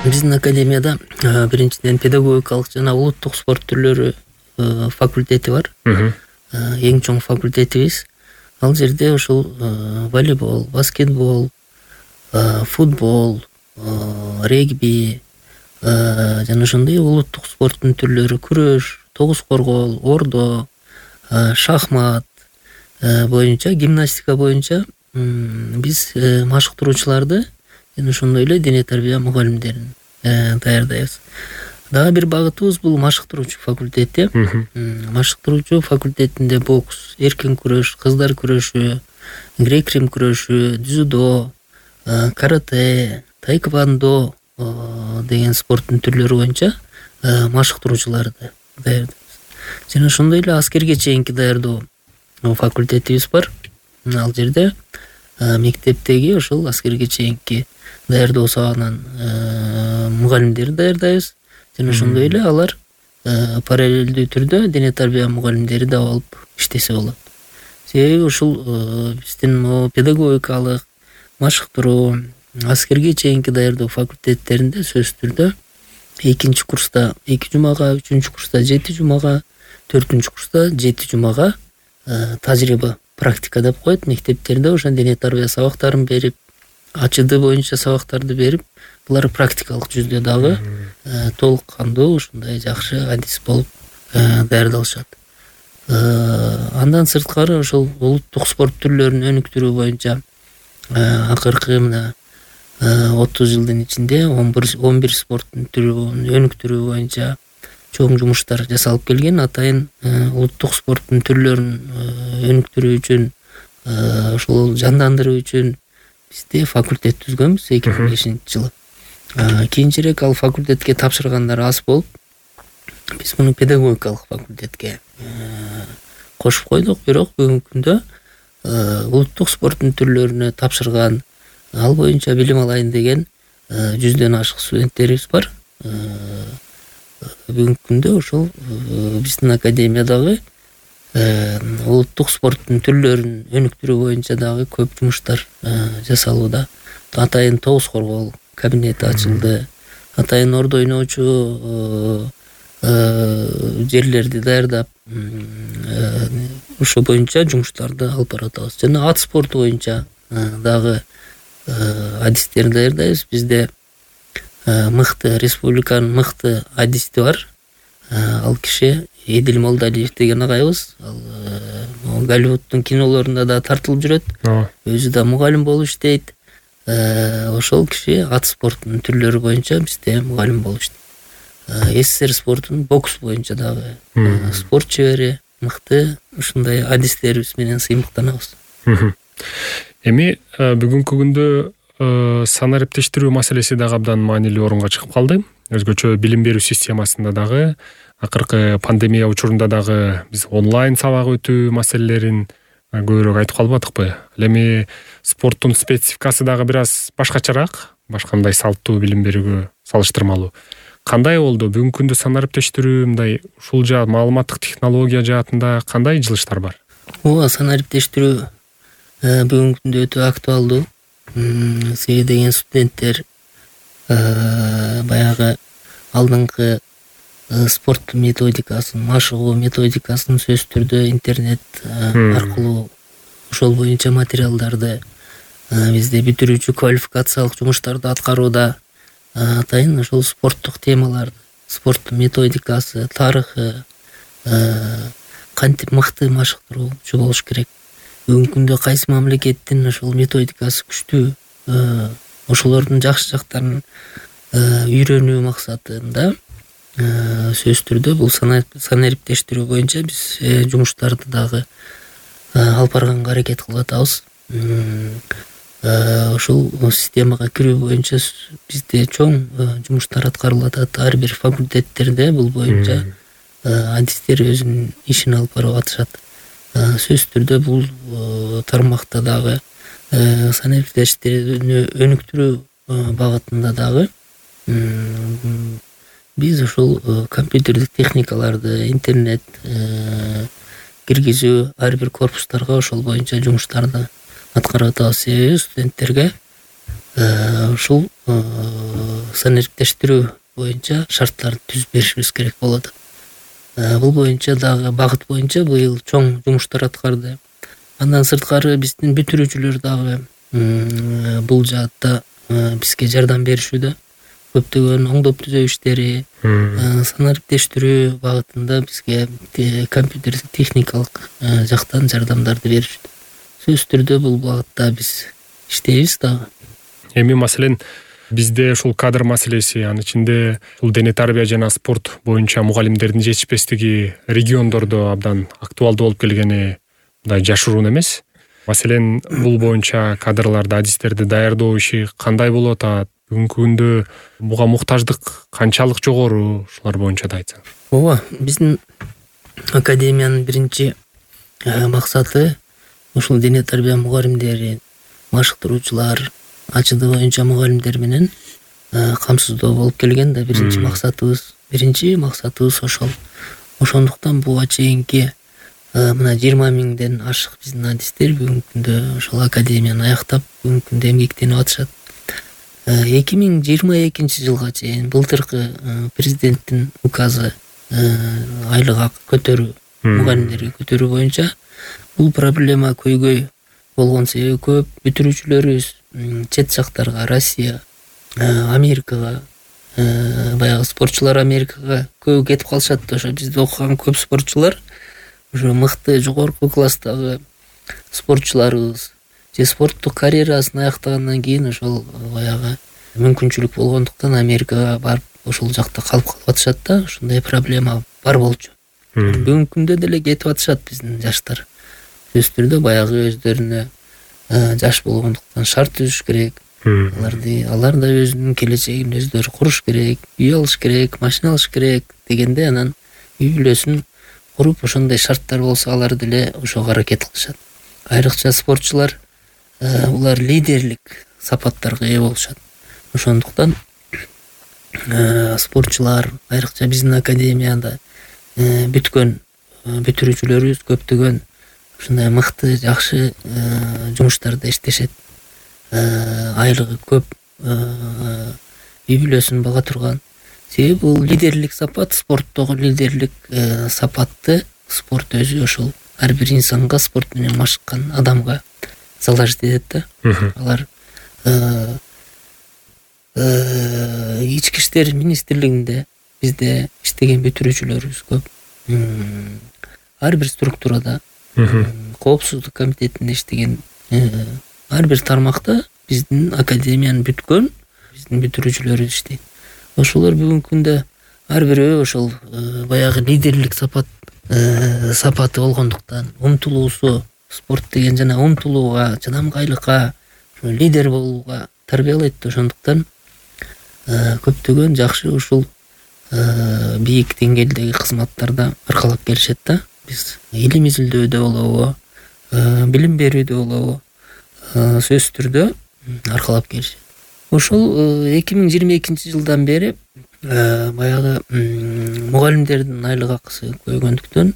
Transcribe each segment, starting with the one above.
Биздин академияда биринчиден педагогикалык жана улуттук спорт түрлөрү факультети бар. Эң чоң факультетибиз. Ал жерде ушул волейбол, баскетбол, футбол, регби жана ошондой улуттук спорттун түрлөрү күрөш, тогуз коргоол, ордо, шахмат боюнча, гимнастика боюнча биз машыктыруучуларды жана ошондой эле дене тарбия мугалимдерин даярдайбыз. Дагы бир багытыбыз бул машыктыруучу факультети. Машыктыруучу факультетинде бокс, эркин күрөш, кыздар күрөшү, грек-рим күрөшү, дзюдо, карате, таэквондо деген спорттун түрлөрү боюнча машыктыруучуларды даярдайбыз. Жана ошондой эле аскерге чейинки даярдоо факультетибиз бар. Ал жерде мектептеги ошол аскерге чейинки даярдоо сабагынан мугалимдерди даярдайбыз. Жана ошондой эле алар параллелдүү түрдө дене тарбия мугалимдери да болуп иштесе болот. Себеби ушул биздин педагогикалык машыктыруу, аскерге чейинки даярдоо факультеттеринде сөзсүз түрдө экинчи курста 2 жумага, үчүнчү курста 7 жумага, 4-үнчү курста 7 жумага тажрыйба, практика деп коет. Мектептерде ошо дене тарбия сабактарын берип, АЧД боюнча сабактарды берип, булар практикалык жүздө дагы толук кандуу ушундай жакшы адис болуп даярдалышат. Андан сырткары ошол улуттук спорт түрлөрүн өнүктүрүү боюнча акыркы мына 30 жылдын ичинде 11 спорттун түрүн өнүктүрүү боюнча чоң жумуштар жасалып келген. Атайын улуттук спорттун түрлөрүн өнүктүрүү үчүн, ошол жандандыруу үчүн бизде факультет түзгөнбүз 2005 жылы. Кийинчерээк ал факультетке тапшыргандар аз болуп, биз муну педагогикалык факультетке кошуп койдук. Бирок бүгүнкү күндө улуттук спорттун түрлөрүнө тапшырган, ал боюнча билим алайын деген 100дөн ашык студенттерибиз бар. Бүгүнкү күндө ошол биздин академиядагы улуттук спорттун түрлөрүн өнүктүрүү боюнча дагы көп жумуштар жасалууда. Атайын тогуз коргоол кабинети ачылды. Атайын ордо ойноочу жерлерди даярдап, ошо боюнча жумуштарды алып баратабыз. Жана ат спорту боюнча дагы адистерди даярдайбыз. Бизде мыкты, республиканын мыкты адисти бар. Ал киши Эдил Молдалиев деген агайыбыз. Ал Голливудтун кинолорунда да тартылып жүрөт. Өзү да мугалим болуп иштейт. Ошол киши ат спортунун түрлөрү боюнча бизде мугалим болуп иштейт. СССР спортунун бокс боюнча дагы спорт чебери, мыкты ушундай адистерибиз менен сыймыктанабыз. Эми бүгүнкү күндө санариптештирүү маселеси дагы абдан маанилүү орунга чыгып калды. Өзгөчө билим берүү системасында дагы, акыркы пандемия учурунда дагы биз онлайн сабак өтүү маселелерин көбүрөөк айтып калбадыкпы? Эми спорттун спецификасы дагы бир аз башкачараак, башкандай салттуу билим берүүгө салыштырмалуу. Кандай болду? Бүгүнкү күндө санариптештирүү мындай ушул маалыматтык технология жаатында кандай жылыштар бар? Ооба, санариптештирүү бүгүнкү күндө өтө актуалдуу. Себеби деген студенттер баягы алдыңкы спорт методикасын, машыгуу методикасын сөзсүз түрдө интернет аркылуу ошол боюнча материалдарды бизде бүтүрүүчү квалификациялык жумуштарды аткарууда. Атайын ошол спорттук темаларды, спорттун методикасы, тарыхы, кантип мыкты машыктыруучу болуш керек. Бүгүнкү күндө кайсы мамлекеттин ошол методикасы күчтүү, ошолордун жакшы жактарын үйрөнүү максатында сөзсүз түрдө бул санариптештирүү боюнча биз жумуштарды дагы алып барганга аракет кылып атабыз. Ошол системага кирүү боюнча бизде чоң жумуштар аткарылып атат. Ар бир факультеттерде бул боюнча адистер өзүнүн ишин алып барып атышат. Сөзсүз түрдө бул тармакта дагы санариптештирүүнү өнүктүрүү багытында дагы биз ушул компьютердик техникаларды, интернет киргизүү, ар бир корпустарга ошол боюнча жумуштарды аткарып атабыз. Себеби студенттерге ушул санариптештирүү боюнча шарттарды түзүп беришибиз керек болот. Бул боюнча дагы багыт боюнча быйыл чоң жумуштар аткарды. Андан сырткары биздин бүтүрүүчүлөр дагы бул жаатта бизге жардам беришүүдө. Көптөгөн оңдоп түзөө иштери, санариптештирүү багытында бизге компьютер техникалык жактан жардамдарды беришүүдө. Сөзсүз түрдө бул багытта биз иштейбиз дагы. Эми маселен бизде ушул кадр маселеси, анын ичинде ушул дене тарбия жана спорт боюнча мугалимдердин жетишпестиги региондордо абдан актуалдуу болуп келгени мындай жашыруун эмес. Маселен бул боюнча кадрларды, адистерди даярдоо иши кандай болуп атат? Бүгүнкү күндө буга муктаждык канчалык жогору? Ушулар боюнча да айтсаңыз. Ооба, биздин академиянын биринчи максаты ушул дене тарбия мугалимдери, машыктыруучулар, ачыды боюнча мугалимдер менен камсыздоо болуп келген да биринчи максатыбыз ошол. Ошондуктан буга чейинки мына 20 миңден ашык биздин адистер бүгүнкү күндө ошол академияны аяктап бүгүнкү күндө эмгектенип атышат. 2022 жылга чейин былтыркы президенттин указы айлык акы көтөрүү, мугалимдерге көтөрүү боюнча бул проблема көйгөй болгон себеби көп бүтүрүүчүлөрүбүз чет жактарга, Россия, Америкага, баягы спортчулар Америкага көп кетип калышат. Ошо бизде окуган көп спортчулар, ошо мыкты жогорку класстагы спортчуларыбыз же спорттук карьерасын аяктагандан кийин ошол баягы мүмкүнчүлүк болгондуктан Америкага барып ошол жакта калып атышат да. Ушундай проблема бар болчу. Бүгүнкү күндө деле кетип атышат биздин жаштар. Сөзсүз түрдө баягы өздөрүнө жаш болгондуктан шарт түзүш керек. Алар да өзүнүн келечегин өздөрү куруш керек, үй алыш керек, машина алыш керек дегенде анан үй бүлөсүн куруп ошондой шарттар болсо алар деле ошого аракет кылышат. Айрыкча спортчулар улар лидерлик сапаттарга ээ болушат. Ошондуктан спортчулар айрыкча биздин академияда бүткөн бүтүрүүчүлөрүбүз көптөгөн ушундай мыкты, жакшы жумуштарда иштешет. Айлыгы көп, үй бүлөсүн бага турган. Себеби бул лидерлик сапат, спорттогу лидерлик сапатты спорт өзү ошол ар бир инсанга, спорт менен машыккан адамга залажить этет да. Алар ички иштер министрлигинде бизде иштеген бүтүрүүчүлөрүбүз көп. Ар бир структурада, коопсуздук комитетинде иштеген ар бир тармакта биздин академияны бүткөн биздин бүтүрүүчүлөрүбүз иштейт. Ошолор бүгүнкү күндө ар бирөө ошол баягы лидерлик сапаты болгондуктан умтулуусу, спорт деген жана умтулууга, чыдамкайлыкка, лидер болууга тарбиялайт. Ошондуктан көптөгөн жакшы ушул бийик деңгээлдеги кызматтарда аркалап келишет да. Биз илим изилдөөдө болобу, билим берүүдө болобу, сөзсүз түрдө аркалап келишет. Ошол 2022 жылдан бери баягы мугалимдердин айлык акысы көйгөндүктөн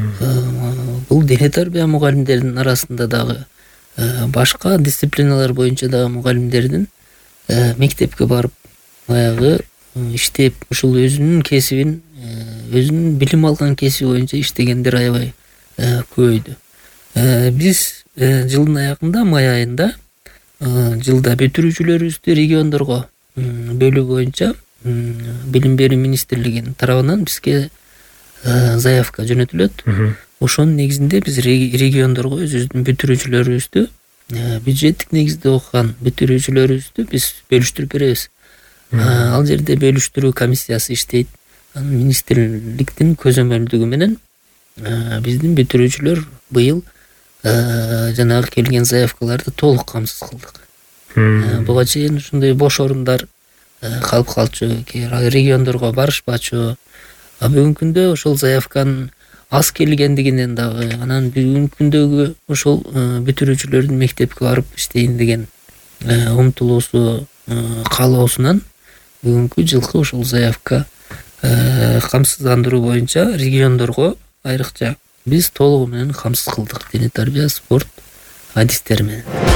бул дене тарбия мугалимдердин арасында дагы башка дисциплиналар боюнча дагы мугалимдердин мектепке барып баягы иштеп ушул өзүнүн кесибин, өзүнүн билим алган кесиби боюнча иштегендер аябай көбөйдү. Биз жылдын аягында, май айында жылда бүтүрүүчүлөрүбүздү региондорго бөлүү боюнча билим берүү министрлигинин тарабынан бизге заявка жөнөтүлөт. Ошонун негизинде биз региондорго өзүбүздүн бүтүрүүчүлөрүбүздү, бюджеттик негизде окуган бүтүрүүчүлөрүбүздү биз бөлүштүрүп беребиз. Ал жерде бөлүштүрүү комиссиясы иштейт. Министрликтин көзөмөлдүгү менен биздин бүтүрүүчүлөр быйыл жанагы келген заявкаларды толук камсыз кылдык. Буга чейин ушундай бош орундар калып калчу, региондорго барышпачу. Бүгүнкү күндө ошол заявканын аз келгендигинен дагы, анан бүгүнкү күндөгү ошол бүтүрүүчүлөрдүн мектепке барып иштейин деген умтулуусу, каалоосунан бүгүнкү жылкы ошол заявка камсыздандыруу боюнча региондорго айрыкча биз толугу менен камсыз кылдык дене тарбия спорт адистери менен.